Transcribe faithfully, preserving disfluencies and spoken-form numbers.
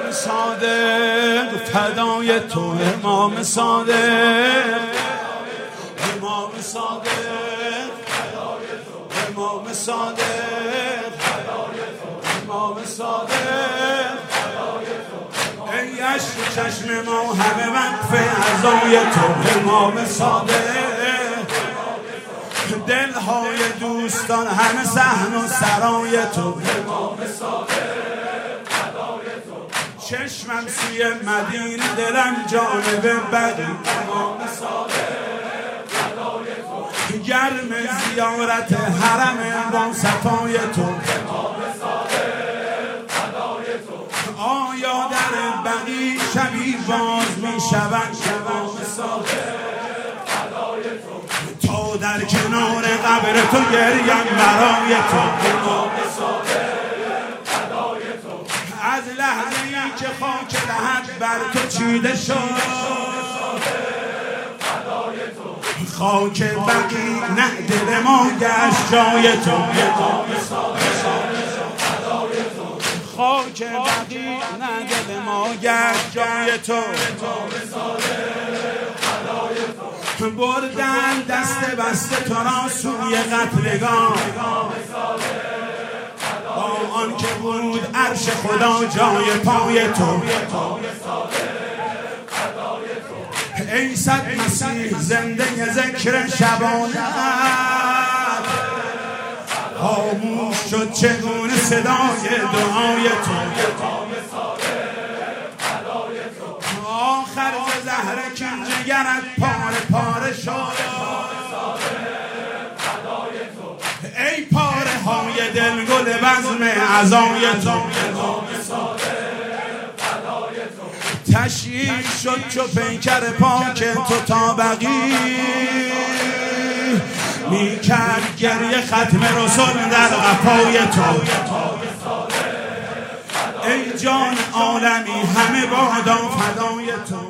امام صادق فدای تو، امام صادق، امام صادق فدای تو، امام صادق فدای تو، امام صادق فدای تو. ای عشق چشم ما همه وقف عزای تو، امام صادق. دلهای دوستان همه صحن و سرای تو، امام صادق فدای تو. چشمم سوی مدینه دلم جانب بقی، امام صادق فدای تو. گرم زیارت حرم با صفای تو، امام صادق فدای تو. آیا در بقی شبی باز می شود، امام صادق فدای تو. تا در کنار قبر تو گریم برای تو، امام صادق فدای تو. از لحظه ای که خاک لحد بر تو چیده شد، خاک بقی نه دل ما گشت جای تو، امام صادق فدای تو. خاک بقی نه دل ما گشت جای تو، امام صادق فدای تو. بردن دست بسته تو را سوی قتلگاه، با آن که بود عرش خدا جای پای تو، ای صد مسیح زنده ذکر شبانه، خاموش شد چگونه صدای دعای تو، آخر ز زهر کن جگرت پاره پاره شد، ای پاره های دل گل بزم عزای تو، تشییع شد چو پیکر پاک تو تا بقی، می کرد گریه ختم رسول در قفای تو، ای جان عالمی همه بادا فدای تو.